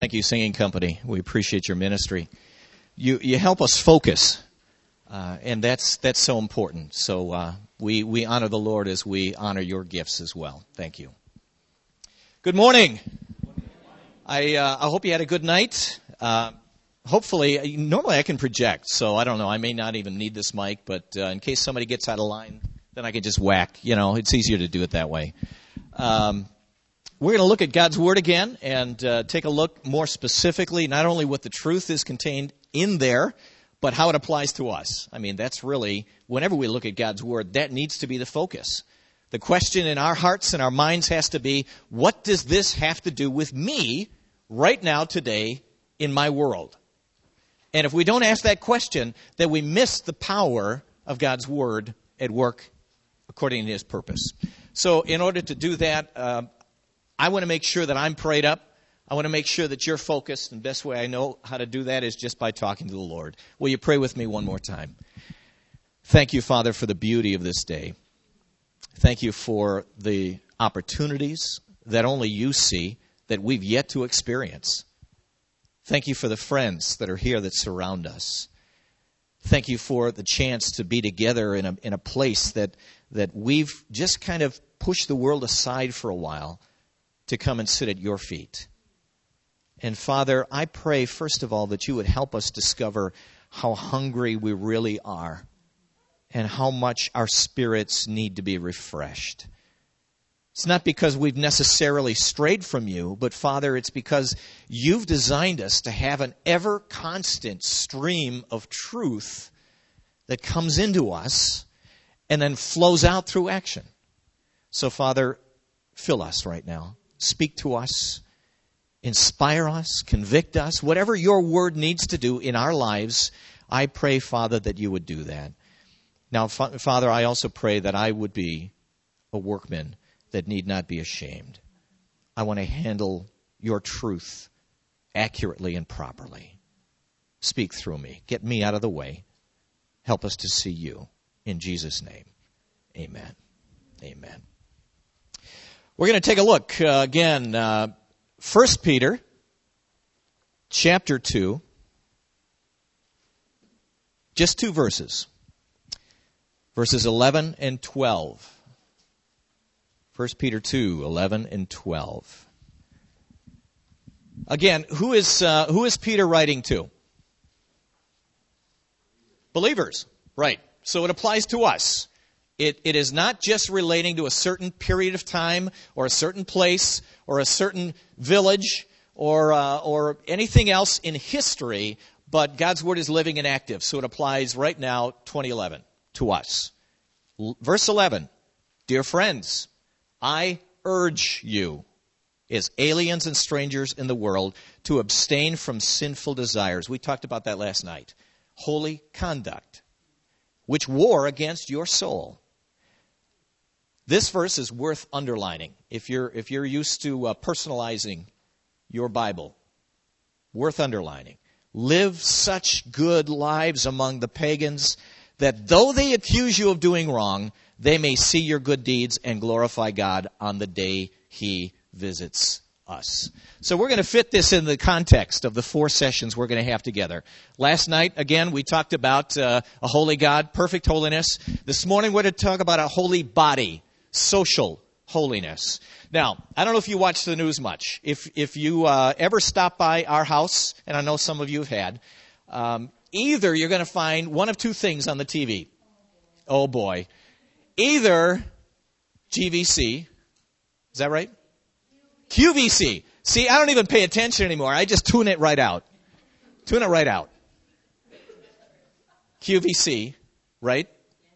Thank you, Singing Company. We appreciate your ministry. You help us focus, and that's so important. So we honor the Lord as we honor your gifts as well. Thank you. Good morning. I hope you had a good night. Hopefully, normally I can project, so I don't know. I may not even need this mic, but in case somebody gets out of line, then I can just whack. You know, it's easier to do it that way. We're going to look at God's Word again and take a look more specifically, not only what the truth is contained in there, but how it applies to us. I mean, that's really, whenever we look at God's Word, that needs to be the focus. The question in our hearts and our minds has to be, what does this have to do with me right now, today, in my world? And if we don't ask that question, then we miss the power of God's Word at work according to His purpose. So in order to do that, I want to make sure that I'm prayed up. I want to make sure that you're focused. And the best way I know how to do that is just by talking to the Lord. Will you pray with me one more time? Thank you, Father, for the beauty of this day. Thank you for the opportunities that only you see that we've yet to experience. Thank you for the friends that are here that surround us. Thank you for the chance to be together in a place that we've just kind of pushed the world aside for a while to come and sit at your feet. And Father, I pray, first of all, that you would help us discover how hungry we really are and how much our spirits need to be refreshed. It's not because we've necessarily strayed from you, but Father, it's because you've designed us to have an ever-constant stream of truth that comes into us and then flows out through action. So Father, fill us right now. Speak to us, inspire us, convict us. Whatever your word needs to do in our lives, I pray, Father, that you would do that. Now, Father, I also pray that I would be a workman that need not be ashamed. I want to handle your truth accurately and properly. Speak through me. Get me out of the way. Help us to see you. In Jesus' name, amen. Amen. We're going to take a look again, 1 Peter chapter 2, just 2 verses, verses 11 and 12. 1 Peter 2, 11 and 12. Again, who is Peter writing to? Believers, right. So it applies to us. It is not just relating to a certain period of time or a certain place or a certain village or anything else in history, but God's Word is living and active. So it applies right now, 2011, to us. Verse 11, dear friends, I urge you, as aliens and strangers in the world, to abstain from sinful desires. We talked about that last night. Holy conduct, which war against your soul. This verse is worth underlining. If you're used to personalizing your Bible, worth underlining. Live such good lives among the pagans that though they accuse you of doing wrong, they may see your good deeds and glorify God on the day He visits us. So we're going to fit this in the context of the 4 sessions we're going to have together. Last night, again, we talked about a holy God, perfect holiness. This morning, we're going to talk about a holy body, social holiness. Now, I don't know if you watch the news much. If you ever stop by our house, and I know some of you have had, either you're going to find one of 2 things on the TV. Oh, boy. Either GVC, is that right? QVC. See, I don't even pay attention anymore. I just tune it right out. Tune it right out. QVC, right?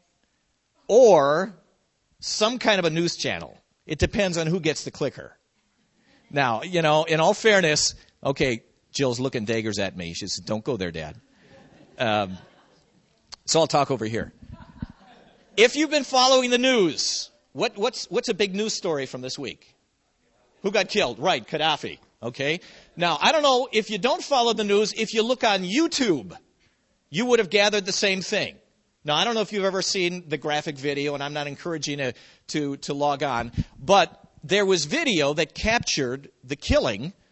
Or some kind of a news channel. It depends on who gets the clicker. Now, you know, in all fairness, okay, Jill's looking daggers at me. She says, don't go there, Dad. So I'll talk over here. If you've been following the news, what's a big news story from this week? Who got killed? Right, Gaddafi. Okay. Now, I don't know if you don't follow the news, if you look on YouTube, you would have gathered the same thing. Now, I don't know if you've ever seen the graphic video, and I'm not encouraging you to log on, but there was video that captured the killing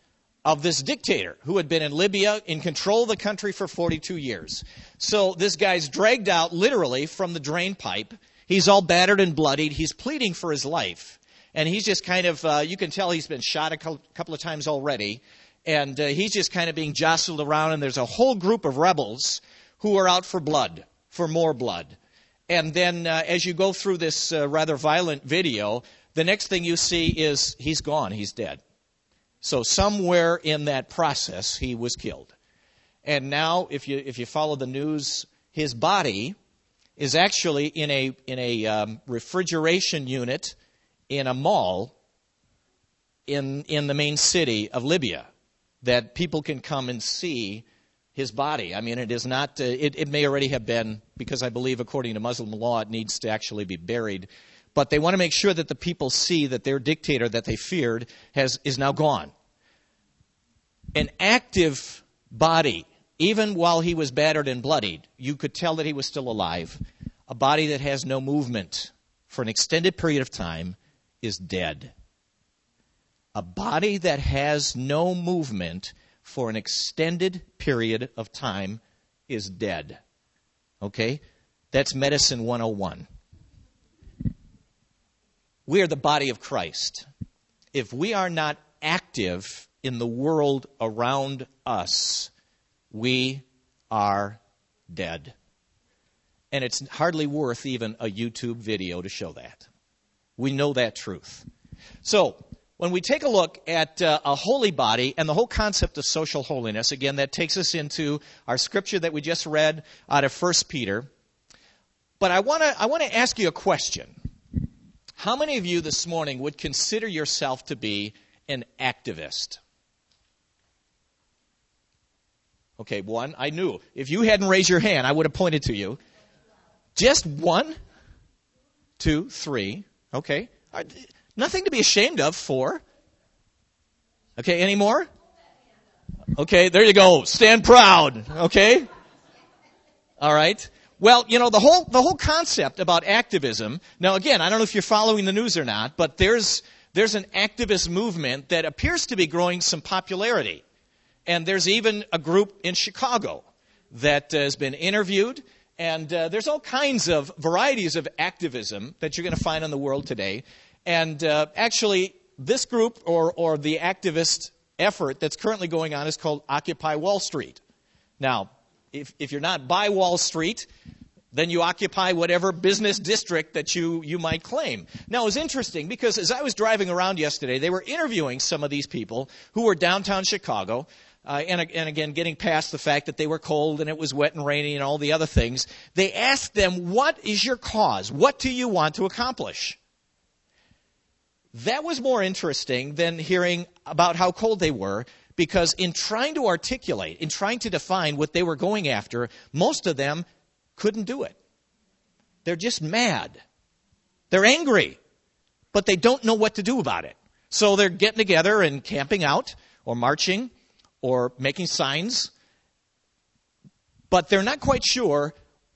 of this dictator who had been in Libya in control of the country for 42 years. So this guy's dragged out literally from the drain pipe. He's all battered and bloodied. He's pleading for his life. And he's just kind of, you can tell he's been shot a couple of times already. And he's just kind of being jostled around. And there's a whole group of rebels who are out for blood, for more blood. And then as you go through this rather violent video, the next thing you see is he's gone. He's dead. So somewhere in that process, he was killed. And now, if you follow the news, his body is actually in a refrigeration unit in a mall in the main city of Libya, that people can come and see his body. I mean, it is not. It may already have been, because I believe according to Muslim law, it needs to actually be buried. But they want to make sure that the people see that their dictator that they feared is now gone. An active body, even while he was battered and bloodied, you could tell that he was still alive. A body that has no movement for an extended period of time is dead. A body that has no movement for an extended period of time is dead. Okay? That's Medicine 101. We are the body of Christ. If we are not active in the world around us, we are dead. And it's hardly worth even a YouTube video to show that. We know that truth. So, when we take a look at a holy body and the whole concept of social holiness, again, that takes us into our scripture that we just read out of 1 Peter. But I want to ask you a question. How many of you this morning would consider yourself to be an activist? Okay, one, I knew. If you hadn't raised your hand, I would have pointed to you. Just 1, 2, 3. Okay. Nothing to be ashamed of. 4. Okay, any more? Okay, there you go. Stand proud. Okay? All right. Well, you know, the whole concept about activism, now again, I don't know if you're following the news or not, but there's an activist movement that appears to be growing some popularity. And there's even a group in Chicago that has been interviewed, and there's all kinds of varieties of activism that you're going to find in the world today. And actually, this group or the activist effort that's currently going on is called Occupy Wall Street. Now, if you're not by Wall Street, then you occupy whatever business district that you might claim. Now, it was interesting because as I was driving around yesterday, they were interviewing some of these people who were downtown Chicago, and again, getting past the fact that they were cold and it was wet and rainy and all the other things. They asked them, what is your cause? What do you want to accomplish? That was more interesting than hearing about how cold they were, because in trying to articulate, in trying to define what they were going after, most of them couldn't do it. They're just mad. They're angry, but they don't know what to do about it. So they're getting together and camping out or marching or making signs, but they're not quite sure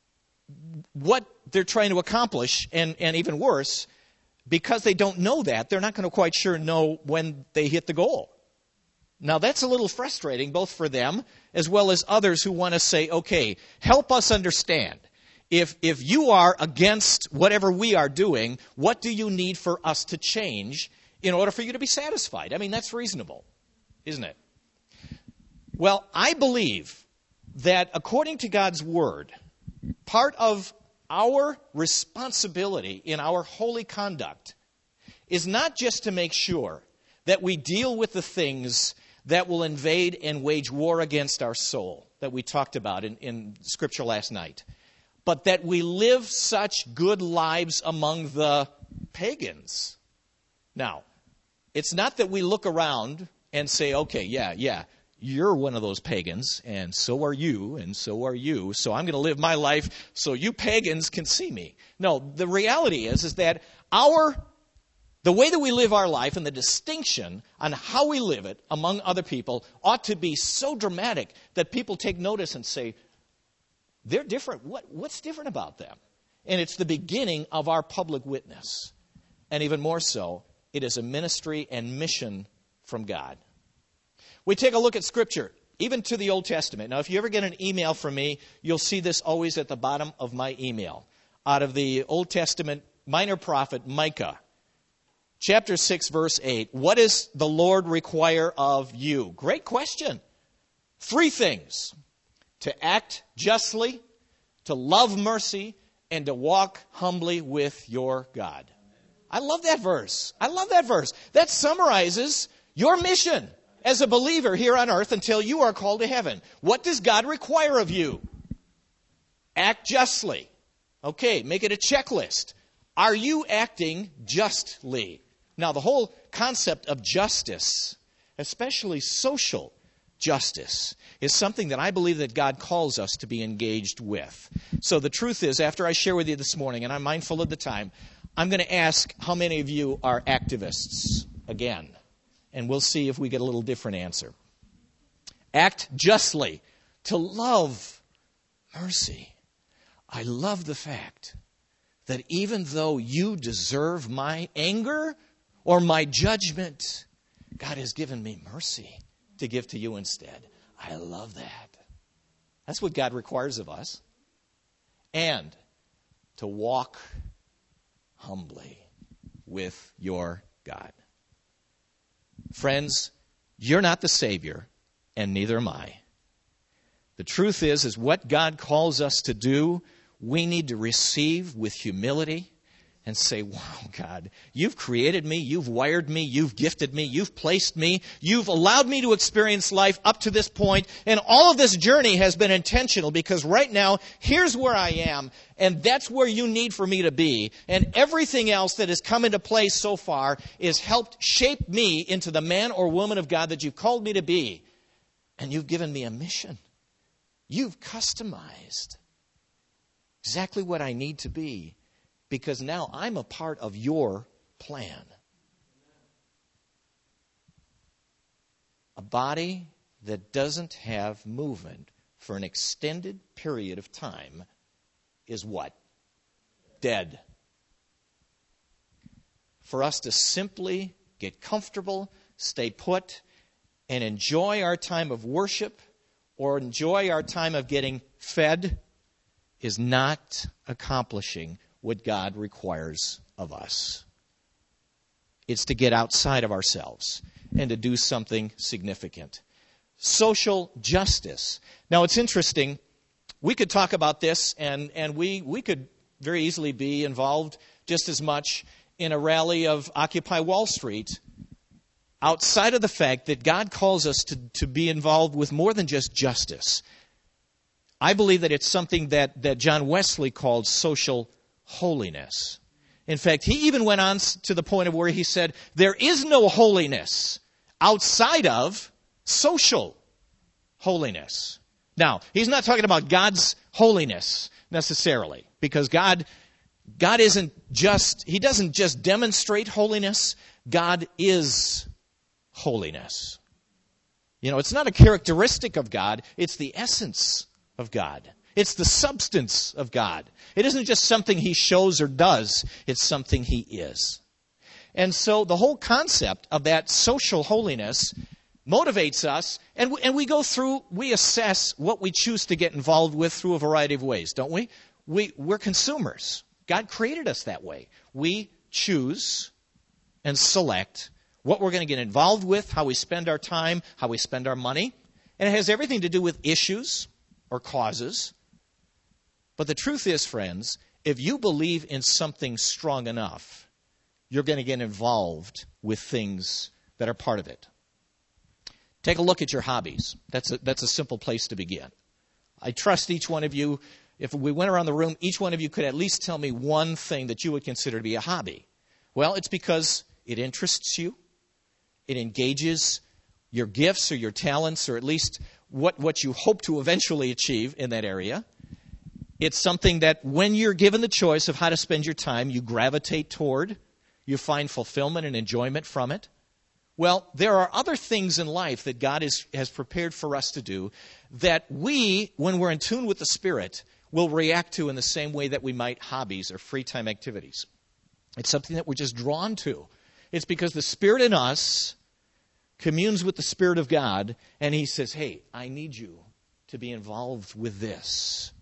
what they're trying to accomplish, and even worse, because they don't know that, they're not going to quite sure know when they hit the goal. Now, that's a little frustrating, both for them as well as others who want to say, okay, help us understand. If you are against whatever we are doing, what do you need for us to change in order for you to be satisfied? I mean, that's reasonable, isn't it? Well, I believe that according to God's Word, part of our responsibility in our holy conduct is not just to make sure that we deal with the things that will invade and wage war against our soul that we talked about in Scripture last night, but that we live such good lives among the pagans. Now, it's not that we look around and say, okay, yeah, you're one of those pagans, and so are you, so I'm going to live my life so you pagans can see me. No, the reality is that the way that we live our life and the distinction on how we live it among other people ought to be so dramatic that people take notice and say, they're different. What's different about them? And it's the beginning of our public witness. And even more so, it is a ministry and mission from God. We take a look at Scripture, even to the Old Testament. Now, if you ever get an email from me, you'll see this always at the bottom of my email. Out of the Old Testament minor prophet Micah, chapter 6, verse 8. What does the Lord require of you? Great question. 3 things. To act justly, to love mercy, and to walk humbly with your God. I love that verse. I love that verse. That summarizes your mission as a believer here on earth until you are called to heaven. What does God require of you? Act justly. Okay, make it a checklist. Are you acting justly? Now, the whole concept of justice, especially social justice, is something that I believe that God calls us to be engaged with. So the truth is, after I share with you this morning, and I'm mindful of the time, I'm going to ask how many of you are activists again. And we'll see if we get a little different answer. Act justly, to love mercy. I love the fact that even though you deserve my anger or my judgment, God has given me mercy to give to you instead. I love that. That's what God requires of us. And to walk humbly with your God. Friends, you're not the Savior, and neither am I. The truth is what God calls us to do, we need to receive with humility and say, wow, God, you've created me, you've wired me, you've gifted me, you've placed me, you've allowed me to experience life up to this point, and all of this journey has been intentional because right now, here's where I am, and that's where you need for me to be, and everything else that has come into place so far is helped shape me into the man or woman of God that you've called me to be, and you've given me a mission. You've customized exactly what I need to be. Because now I'm a part of your plan. A body that doesn't have movement for an extended period of time is what? Dead. For us to simply get comfortable, stay put, and enjoy our time of worship or enjoy our time of getting fed is not accomplishing what God requires of us. It's to get outside of ourselves and to do something significant. Social justice. Now, it's interesting. We could talk about this, and we could very easily be involved just as much in a rally of Occupy Wall Street outside of the fact that God calls us to be involved with more than just justice. I believe that it's something that John Wesley called social holiness. In fact, he even went on to the point of where he said, there is no holiness outside of social holiness. Now, he's not talking about God's holiness necessarily, because God isn't just, he doesn't just demonstrate holiness, God is holiness. You know, it's not a characteristic of God, it's the essence of God. It's the substance of God. It isn't just something he shows or does. It's something he is. And so the whole concept of that social holiness motivates us, and we go through, we assess what we choose to get involved with through a variety of ways, don't we? We're consumers. God created us that way. We choose and select what we're going to get involved with, how we spend our time, how we spend our money. And it has everything to do with issues or causes. But the truth is, friends, if you believe in something strong enough, you're going to get involved with things that are part of it. Take a look at your hobbies. That's a simple place to begin. I trust each one of you, if we went around the room, each one of you could at least tell me one thing that you would consider to be a hobby. Well, it's because it interests you. It engages your gifts or your talents, or at least what you hope to eventually achieve in that area. It's something that when you're given the choice of how to spend your time, you gravitate toward. You find fulfillment and enjoyment from it. Well, there are other things in life that God has prepared for us to do that we, when we're in tune with the Spirit, will react to in the same way that we might hobbies or free time activities. It's something that we're just drawn to. It's because the Spirit in us communes with the Spirit of God, and he says, hey, I need you to be involved with this.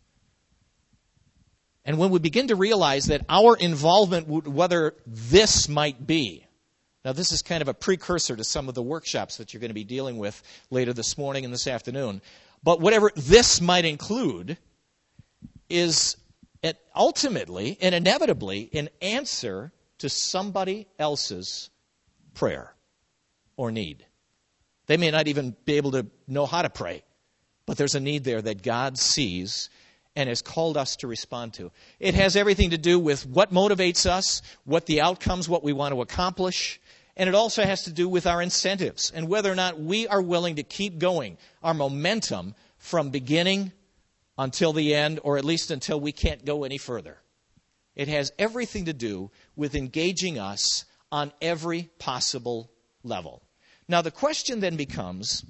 And when we begin to realize that our involvement, whether this might be, now this is kind of a precursor to some of the workshops that you're going to be dealing with later this morning and this afternoon, but whatever this might include is ultimately and inevitably an answer to somebody else's prayer or need. They may not even be able to know how to pray, but there's a need there that God sees and has called us to respond to. It has everything to do with what motivates us, what the outcomes, what we want to accomplish, and it also has to do with our incentives and whether or not we are willing to keep going our momentum from beginning until the end, or at least until we can't go any further. It has everything to do with engaging us on every possible level. Now, the question then becomes,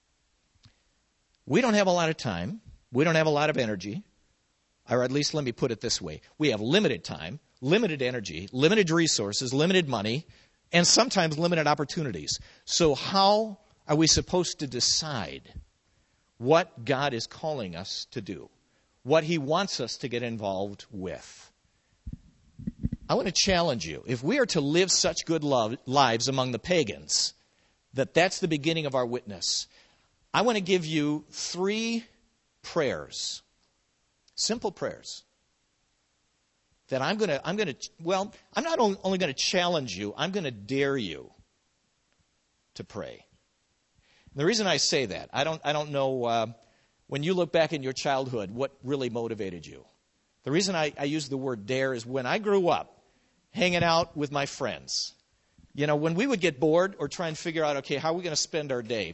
we don't have a lot of time, we don't have a lot of energy, or at least let me put it this way. We have limited time, limited energy, limited resources, limited money, and sometimes limited opportunities. So how are we supposed to decide what God is calling us to do, what he wants us to get involved with? I want to challenge you. If we are to live such good lives among the pagans, that's the beginning of our witness, I want to give you 3 prayers, simple prayers, that I'm not only going to challenge you, I'm going to dare you to pray. The reason I say that, I don't know when you look back in your childhood what really motivated you. The reason I use the word dare is when I grew up hanging out with my friends, when we would get bored or try and figure out, okay, how are we going to spend our day?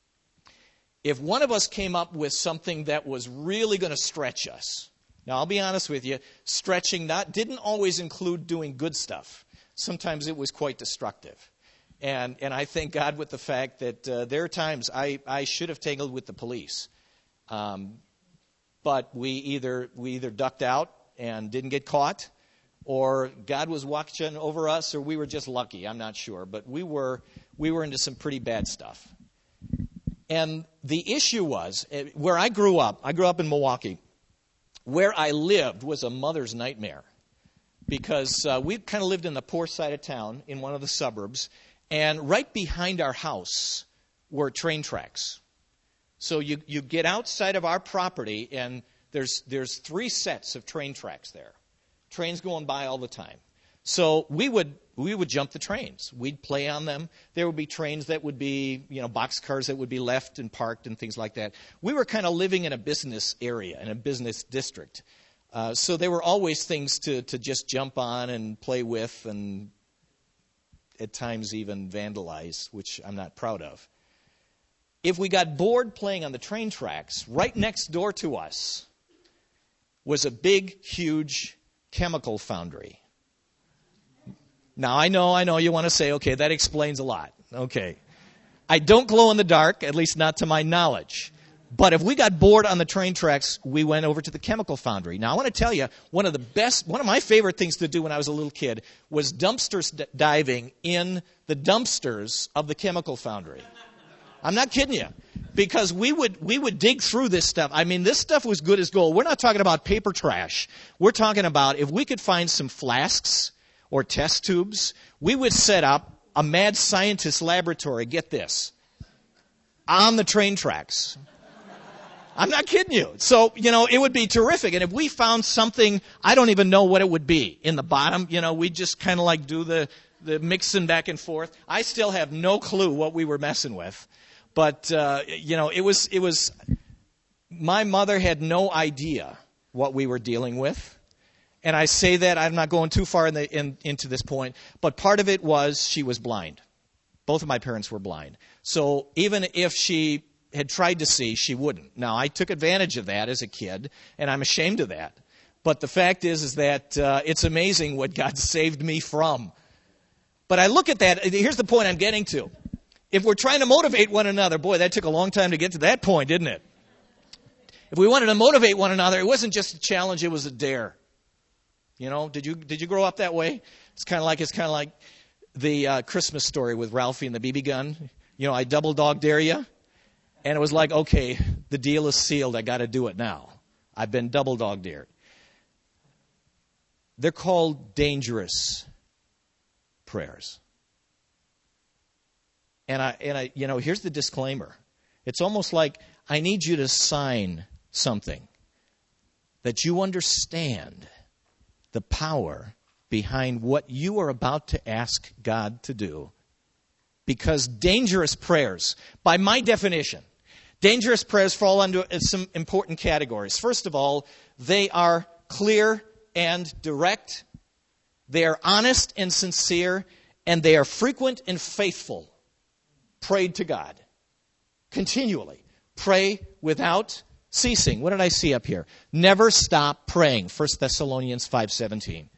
If one of us came up with something that was really going to stretch us, now I'll be honest with you, stretching didn't always include doing good stuff. Sometimes it was quite destructive. And I thank God with the fact that there are times I should have tangled with the police. But we either ducked out and didn't get caught, or God was watching over us, or we were just lucky. I'm not sure. But we were into some pretty bad stuff. And the issue was, where I grew up in Milwaukee. Where I lived was a mother's nightmare. Because we kind of lived in the poor side of town, in one of the suburbs. And right behind our house were train tracks. So you get outside of our property, and there's 3 sets of train tracks there. Trains going by all the time. So we would jump the trains. We'd play on them. There would be trains that would be, boxcars that would be left and parked and things like that. We were kind of living in a business area, in a business district. So there were always things to just jump on and play with, and at times even vandalize, which I'm not proud of. If we got bored playing on the train tracks, right next door to us was a big, huge chemical foundry. Now, I know you want to say, okay, that explains a lot. Okay. I don't glow in the dark, at least not to my knowledge. But if we got bored on the train tracks, we went over to the chemical foundry. Now, I want to tell you, one of my favorite things to do when I was a little kid was dumpster diving in the dumpsters of the chemical foundry. I'm not kidding you. Because we would dig through this stuff. I mean, this stuff was good as gold. We're not talking about paper trash. We're talking about if we could find some flasks or test tubes, we would set up a mad scientist laboratory, get this, on the train tracks. I'm not kidding you. So, it would be terrific. And if we found something, I don't even know what it would be in the bottom, we just kind of like do the mixing back and forth. I still have no clue what we were messing with. But, it was, my mother had no idea what we were dealing with. And I say that, I'm not going too far into this point, but part of it was she was blind. Both of my parents were blind. So even if she had tried to see, she wouldn't. Now, I took advantage of that as a kid, and I'm ashamed of that. But the fact is that it's amazing what God saved me from. But I look at that, here's the point I'm getting to. If we're trying to motivate one another, boy, that took a long time to get to that point, didn't it? If we wanted to motivate one another, it wasn't just a challenge, it was a dare. Did you grow up that way? It's kind of like the Christmas Story with Ralphie and the BB gun. I double dog dare you. And it was like, okay, the deal is sealed. I got to do it now. I've been double dog dared. They're called dangerous prayers. And I, here's the disclaimer. It's almost like I need you to sign something that you understand the power behind what you are about to ask God to do. Because dangerous prayers, by my definition, dangerous prayers fall under some important categories. First of all, they are clear and direct. They are honest and sincere, and they are frequent and faithful. Prayed to God. Continually. Pray without ceasing. What did I see up here? Never stop praying. 1 Thessalonians 5:17.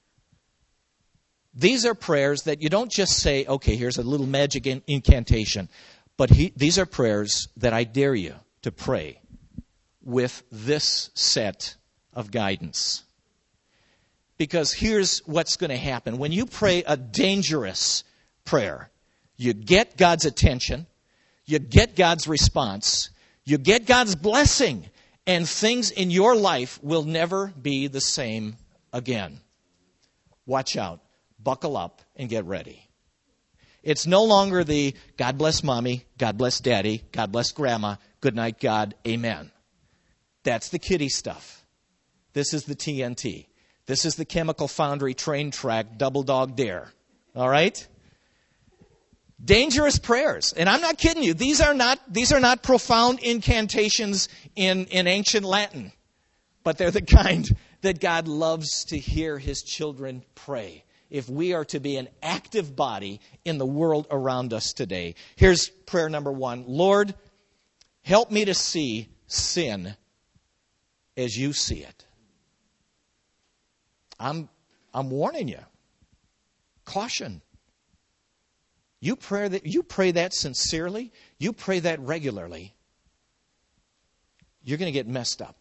These are prayers that you don't just say, okay, here's a little magic incantation. But these are prayers that I dare you to pray with this set of guidance. Because here's what's going to happen. When you pray a dangerous prayer, you get God's attention, you get God's response, you get God's blessing, and things in your life will never be the same again. Watch out. Buckle up and get ready. It's no longer the God bless mommy, God bless daddy, God bless grandma, good night God, amen. That's the kiddie stuff. This is the TNT. This is the Chemical Foundry train track double dog dare. All right? Dangerous prayers. And I'm not kidding you. These are not profound incantations in ancient Latin. But they're the kind that God loves to hear his children pray. If we are to be an active body in the world around us today. Here's prayer number 1. Lord, help me to see sin as you see it. I'm warning you. Caution. You pray that sincerely, you pray that regularly, you're going to get messed up.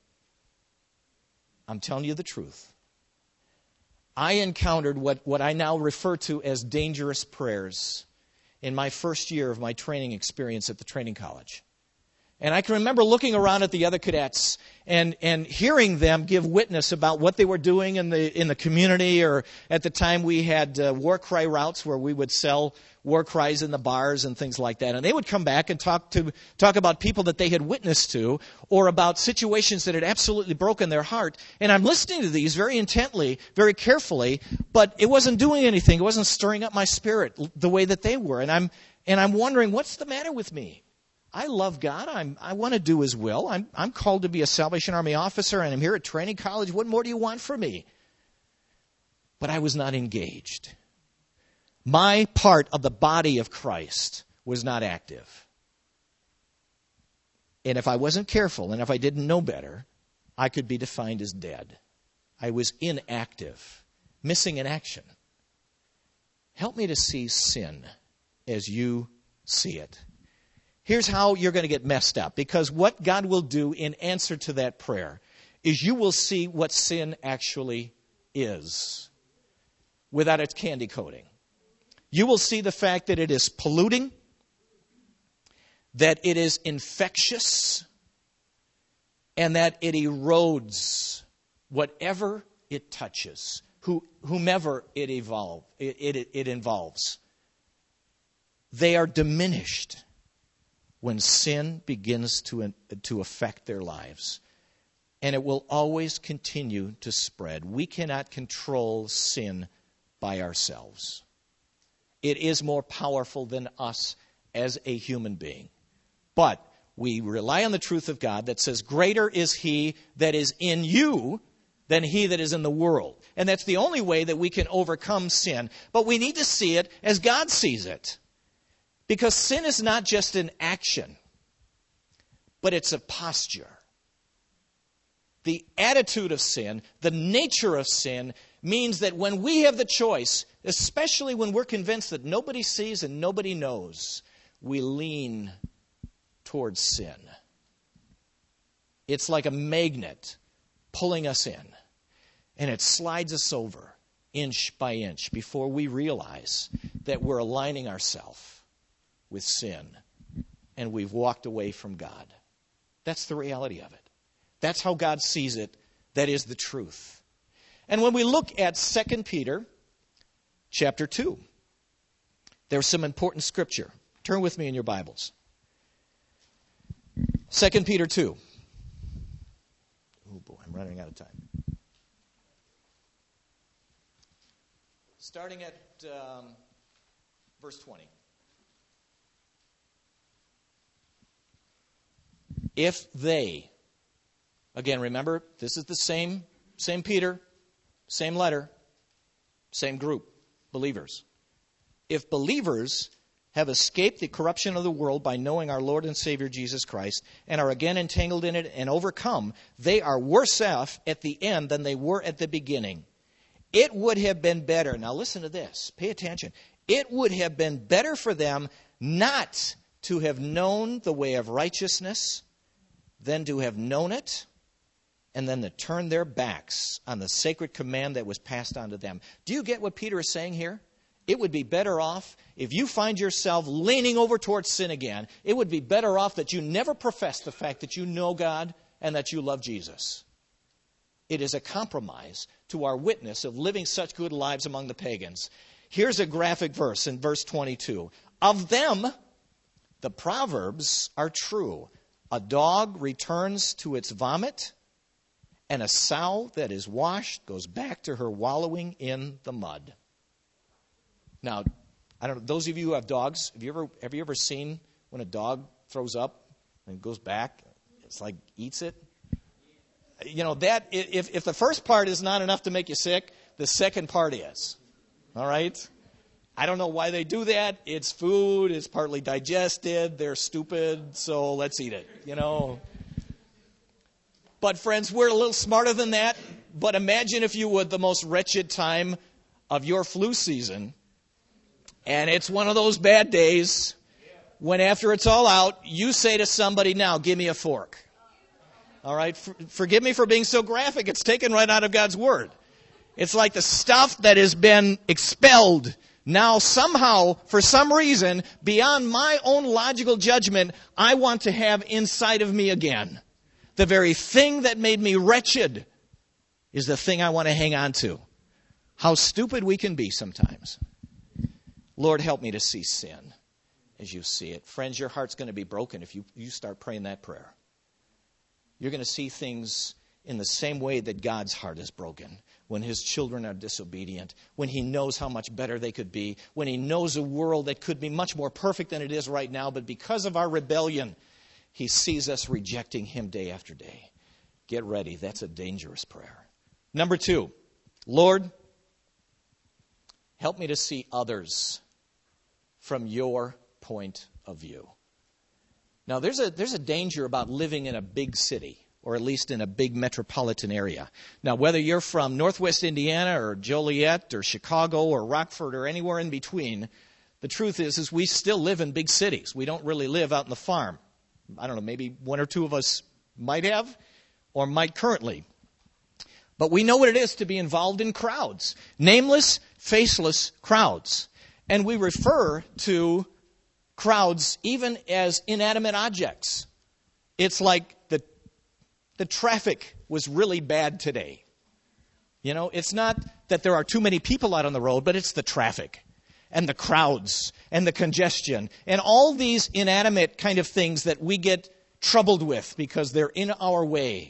I'm telling you the truth. I encountered what I now refer to as dangerous prayers in my first year of my training experience at the training college. And I can remember looking around at the other cadets and hearing them give witness about what they were doing in the community, or at the time we had war cry routes where we would sell war cries in the bars and things like that. And they would come back and talk about people that they had witnessed to, or about situations that had absolutely broken their heart. And I'm listening to these very intently, very carefully, but it wasn't doing anything. It wasn't stirring up my spirit the way that they were. And I'm wondering, what's the matter with me? I love God. I want to do his will. I'm called to be a Salvation Army officer, and I'm here at training college. What more do you want from me? But I was not engaged. My part of the body of Christ was not active. And if I wasn't careful, and if I didn't know better, I could be defined as dead. I was inactive, missing in action. Help me to see sin as you see it. Here's how you're going to get messed up. Because what God will do in answer to that prayer is you will see what sin actually is without its candy coating. You will see the fact that it is polluting, that it is infectious, and that it erodes whatever it touches, whomever it involves. They are diminished when sin begins to affect their lives. And it will always continue to spread. We cannot control sin by ourselves. It is more powerful than us as a human being. But we rely on the truth of God that says, greater is he that is in you than he that is in the world. And that's the only way that we can overcome sin. But we need to see it as God sees it. Because sin is not just an action, but it's a posture. The attitude of sin, the nature of sin, means that when we have the choice, especially when we're convinced that nobody sees and nobody knows, we lean towards sin. It's like a magnet pulling us in, and it slides us over inch by inch before we realize that we're aligning ourselves with sin, and we've walked away from God. That's the reality of it. That's how God sees it. That is the truth. And when we look at 2 Peter chapter 2, there's some important scripture. Turn with me in your Bibles. 2 Peter 2. Oh boy, I'm running out of time. Starting at verse 20. If they, again, remember, this is the same Peter, same letter, same group, believers. If believers have escaped the corruption of the world by knowing our Lord and Savior Jesus Christ and are again entangled in it and overcome, they are worse off at the end than they were at the beginning. It would have been better, now listen to this, pay attention. It would have been better for them not to have known the way of righteousness than to have known it and then to turn their backs on the sacred command that was passed on to them. Do you get what Peter is saying here? It would be better off if you find yourself leaning over towards sin again. It would be better off that you never profess the fact that you know God and that you love Jesus. It is a compromise to our witness of living such good lives among the pagans. Here's a graphic verse in verse 22. Of them, the proverbs are true. A dog returns to its vomit, and a sow that is washed goes back to her wallowing in the mud. Now, I don't know, those of you who have dogs, have you ever seen when a dog throws up and goes back? It's like eats it. You know, that if the first part is not enough to make you sick, the second part is. All right? I don't know why they do that. It's food. It's partly digested. They're stupid, so let's eat it, you know. But friends, we're a little smarter than that. But imagine, if you would, the most wretched time of your flu season. And it's one of those bad days when after it's all out, you say to somebody, now, give me a fork. All right? Forgive me for being so graphic. It's taken right out of God's Word. It's like the stuff that has been expelled. Now somehow, for some reason, beyond my own logical judgment, I want to have inside of me again. The very thing that made me wretched is the thing I want to hang on to. How stupid we can be sometimes. Lord, help me to see sin as you see it. Friends, your heart's going to be broken if you start praying that prayer. You're going to see things in the same way that God's heart is broken. When His children are disobedient, when He knows how much better they could be, when He knows a world that could be much more perfect than it is right now, but because of our rebellion, He sees us rejecting Him day after day. Get ready. That's a dangerous prayer. Number 2, Lord, help me to see others from your point of view. Now, there's a danger about living in a big city, or at least in a big metropolitan area. Now, whether you're from Northwest Indiana or Joliet or Chicago or Rockford or anywhere in between, the truth is we still live in big cities. We don't really live out in the farm. I don't know, maybe one or two of us might have or might currently. But we know what it is to be involved in crowds, nameless, faceless crowds. And we refer to crowds even as inanimate objects. It's like the traffic was really bad today. You know, it's not that there are too many people out on the road, but it's the traffic and the crowds and the congestion and all these inanimate kind of things that we get troubled with because they're in our way.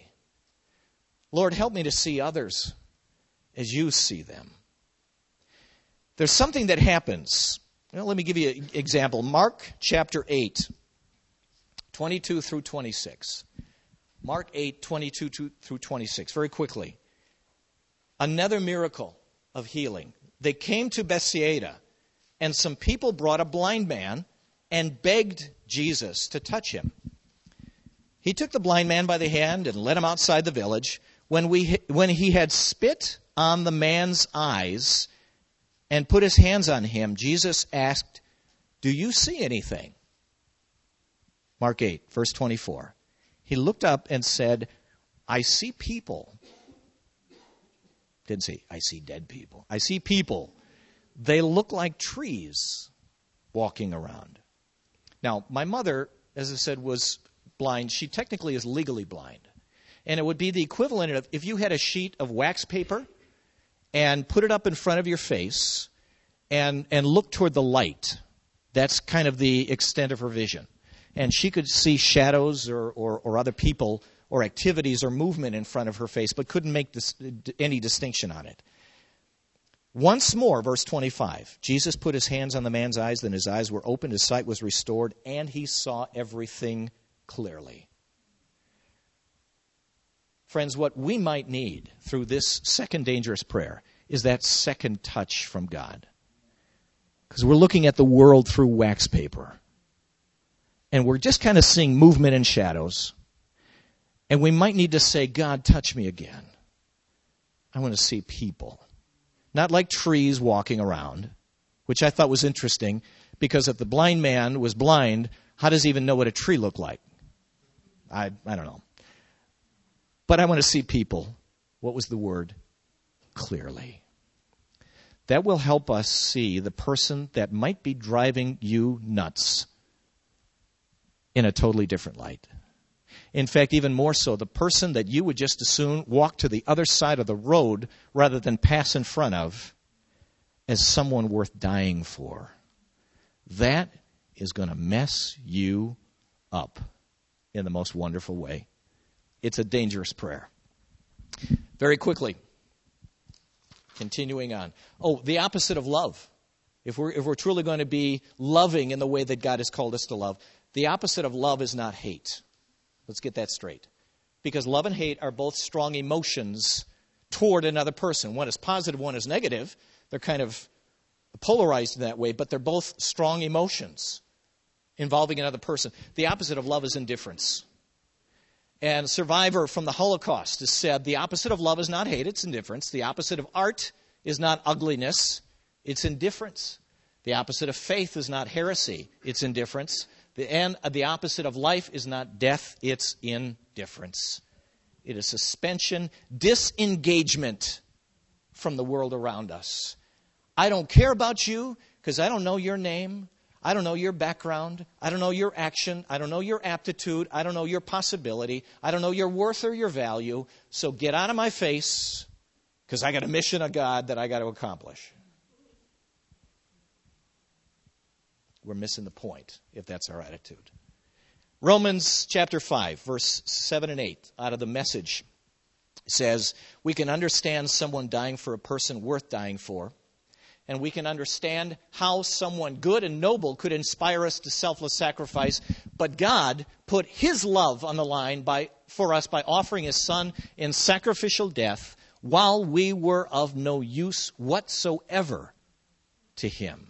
Lord, help me to see others as you see them. There's something that happens. Well, let me give you an example. Mark chapter 8, 22 through 26. Mark 8, 22 through 26. Very quickly. Another miracle of healing. They came to Bethsaida, and some people brought a blind man and begged Jesus to touch him. He took the blind man by the hand and led him outside the village. When he had spit on the man's eyes and put his hands on him, Jesus asked, "Do you see anything?" Mark 8, verse 24. He looked up and said, "I see people." Didn't say, "I see dead people." I see people. They look like trees walking around. Now, my mother, as I said, was blind. She technically is legally blind. And it would be the equivalent of if you had a sheet of wax paper and put it up in front of your face and look toward the light. That's kind of the extent of her vision. And she could see shadows or other people or activities or movement in front of her face, but couldn't make any distinction on it. Once more, verse 25, Jesus put his hands on the man's eyes, then his eyes were opened, his sight was restored, and he saw everything clearly. Friends, what we might need through this second dangerous prayer is that second touch from God. Because we're looking at the world through wax paper. And we're just kind of seeing movement and shadows. And we might need to say, God, touch me again. I want to see people. Not like trees walking around, which I thought was interesting, because if the blind man was blind, how does he even know what a tree looked like? I don't know. But I want to see people. What was the word? Clearly. That will help us see the person that might be driving you nuts in a totally different light. In fact, even more so, the person that you would just as soon walk to the other side of the road rather than pass in front of as someone worth dying for. That is going to mess you up in the most wonderful way. It's a dangerous prayer. Very quickly, continuing on. Oh, the opposite of love. If we're truly going to be loving in the way that God has called us to love, the opposite of love is not hate. Let's get that straight. Because love and hate are both strong emotions toward another person. One is positive, one is negative. They're kind of polarized in that way, but they're both strong emotions involving another person. The opposite of love is indifference. And a survivor from the Holocaust has said the opposite of love is not hate, it's indifference. The opposite of art is not ugliness, it's indifference. The opposite of faith is not heresy, it's indifference. The opposite of life is not death, it's indifference. It is suspension, disengagement from the world around us. I don't care about you because I don't know your name. I don't know your background. I don't know your action. I don't know your aptitude. I don't know your possibility. I don't know your worth or your value. So get out of my face because I got a mission of God that I got to accomplish. We're missing the point if that's our attitude. Romans chapter 5, verse 7 and 8 out of the Message says, we can understand someone dying for a person worth dying for. And we can understand how someone good and noble could inspire us to selfless sacrifice. But God put his love on the line for us by offering his Son in sacrificial death while we were of no use whatsoever to him.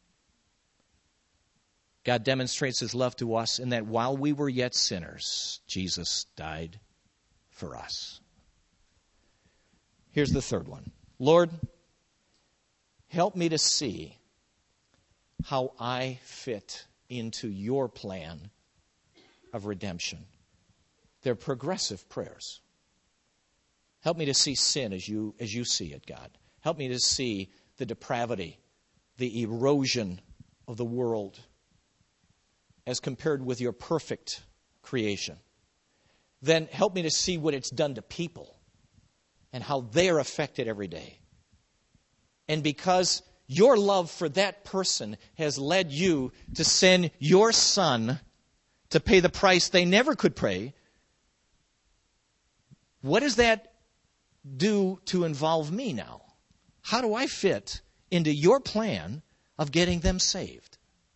God demonstrates his love to us in that while we were yet sinners, Jesus died for us. Here's the third one. Lord, help me to see how I fit into your plan of redemption. They're progressive prayers. Help me to see sin as you see it, God. Help me to see the depravity, the erosion of the world as compared with your perfect creation. Then help me to see what it's done to people and how they are affected every day. And because your love for that person has led you to send your Son to pay the price they never could pay, what does that do to involve me now? How do I fit into your plan of getting them saved?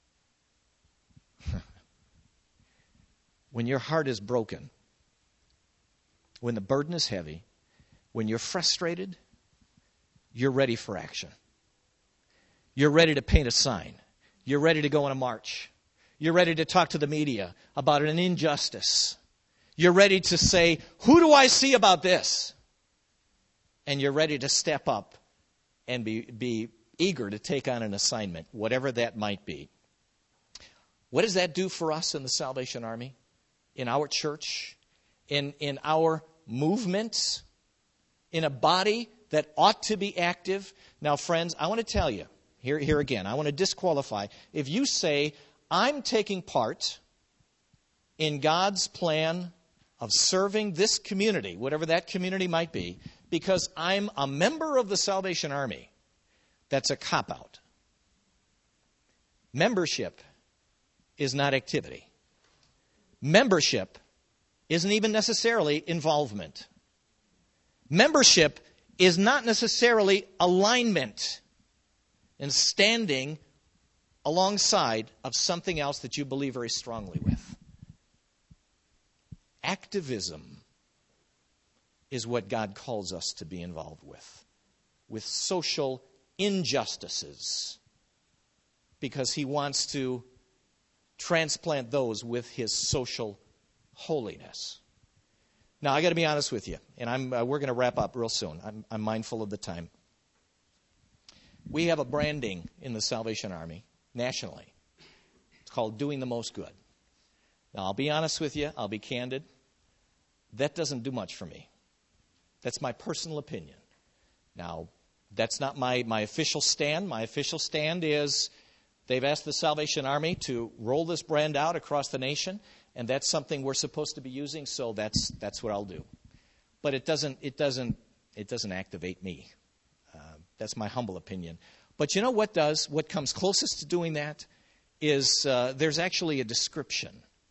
When your heart is broken, when the burden is heavy, when you're frustrated, you're ready for action. You're ready to paint a sign. You're ready to go on a march. You're ready to talk to the media about an injustice. You're ready to say, who do I see about this? And you're ready to step up and be eager to take on an assignment, whatever that might be. What does that do for us in the Salvation Army? In our church? In our movement? In a body that ought to be active? Now, friends, I want to tell you, here again, I want to disqualify. If you say, I'm taking part in God's plan of serving this community, whatever that community might be, because I'm a member of the Salvation Army. That's a cop-out. Membership is not activity. Membership isn't even necessarily involvement. Membership is not necessarily alignment and standing alongside of something else that you believe very strongly with. Activism is what God calls us to be involved with social injustices, because He wants to transplant those with His social holiness. Now, I got to be honest with you, and we're going to wrap up real soon. I'm mindful of the time. We have a branding in the Salvation Army nationally. It's called Doing the Most Good. Now, I'll be honest with you. I'll be candid. That doesn't do much for me. That's my personal opinion. Now, that's not my official stand. My official stand is they've asked the Salvation Army to roll this brand out across the nation, and that's something we're supposed to be using, so that's what I'll do. But it doesn't activate me. That's my humble opinion. But you know what does? What comes closest to doing that is there's actually a description,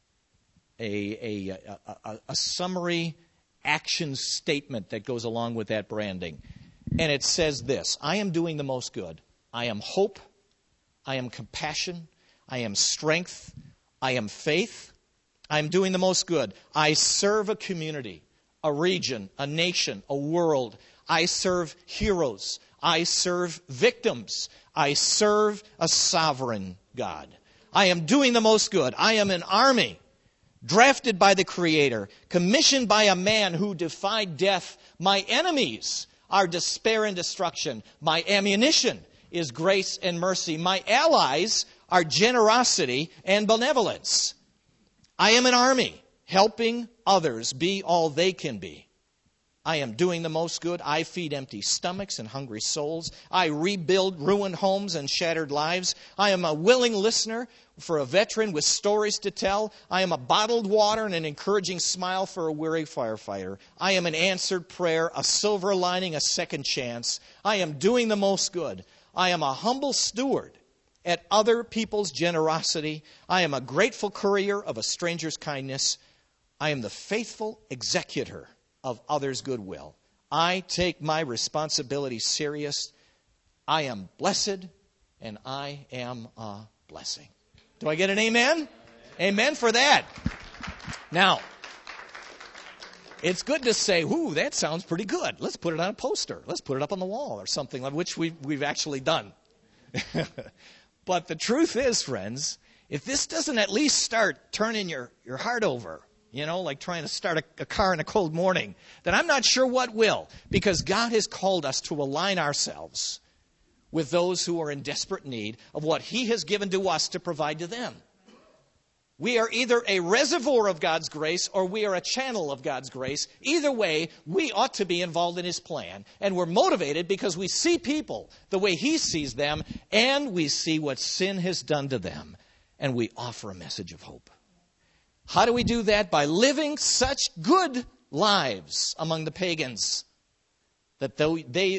a summary action statement that goes along with that branding. And it says this: I am doing the most good. I am hope. I am compassion. I am strength. I am faith. I am doing the most good. I serve a community, a region, a nation, a world. I serve heroes. I serve victims. I serve a sovereign God. I am doing the most good. I am an army, drafted by the Creator, commissioned by a man who defied death. My enemies are despair and destruction. My ammunition is grace and mercy. My allies are generosity and benevolence. I am an army, helping others be all they can be. I am doing the most good. I feed empty stomachs and hungry souls. I rebuild ruined homes and shattered lives. I am a willing listener for a veteran with stories to tell. I am a bottled water and an encouraging smile for a weary firefighter. I am an answered prayer, a silver lining, a second chance. I am doing the most good. I am a humble steward at other people's generosity. I am a grateful courier of a stranger's kindness. I am the faithful executor of others' goodwill. I take my responsibility serious. I am blessed, and I am a blessing. Do I get an amen? Amen for that. Now, it's good to say, "Ooh, that sounds pretty good. Let's put it on a poster. Let's put it up on the wall," or something, like which we've actually done. But the truth is, friends, if this doesn't at least start turning your heart over, like trying to start a car in a cold morning, then I'm not sure what will. Because God has called us to align ourselves with those who are in desperate need of what He has given to us to provide to them. We are either a reservoir of God's grace or we are a channel of God's grace. Either way, we ought to be involved in His plan. And we're motivated because we see people the way He sees them, and we see what sin has done to them, and we offer a message of hope. How do we do that? By living such good lives among the pagans that though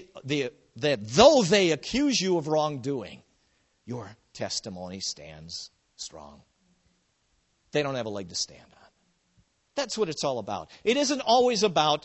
they accuse you of wrongdoing, your testimony stands strong. They don't have a leg to stand on. That's what it's all about. It isn't always about,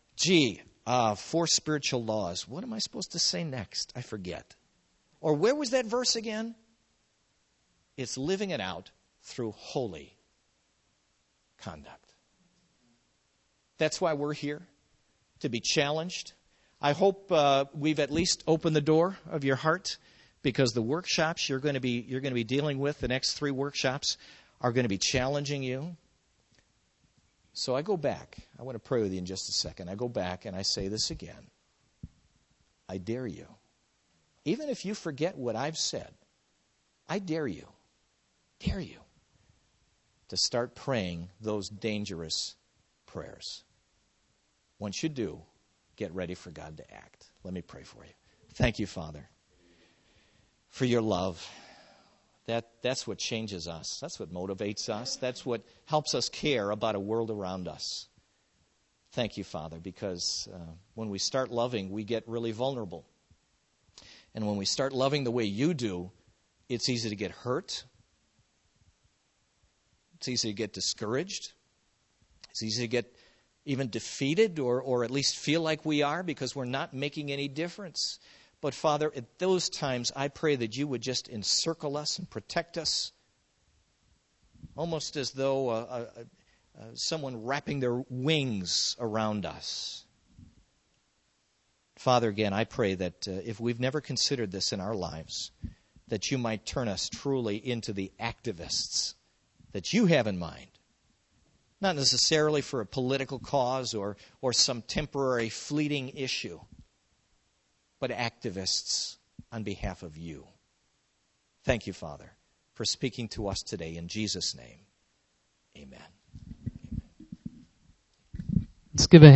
4 spiritual laws. What am I supposed to say next? I forget. Or where was that verse again? It's living it out through holy conduct. That's why we're here, to be challenged. I hope we've at least opened the door of your heart, because the workshops you're going to be dealing with, the next 3 workshops, are going to be challenging you. So I go back. I want to pray with you in just a second. I go back and I say this again. I dare you. Even if you forget what I've said, I dare you to start praying those dangerous prayers. Once you do, get ready for God to act. Let me pray for you. Thank you, Father, for your love. That's what changes us. That's what motivates us. That's what helps us care about a world around us. Thank you, Father, because when we start loving, we get really vulnerable. And when we start loving the way you do, it's easy to get hurt. It's easy to get discouraged. It's easy to get even defeated or at least feel like we are because we're not making any difference. But Father, at those times, I pray that you would just encircle us and protect us, almost as though someone wrapping their wings around us. Father, again, I pray that if we've never considered this in our lives, that you might turn us truly into the activists that you have in mind. Not necessarily for a political cause or some temporary fleeting issue, but activists on behalf of you. Thank you, Father, for speaking to us today. In Jesus' name, amen. Let's give a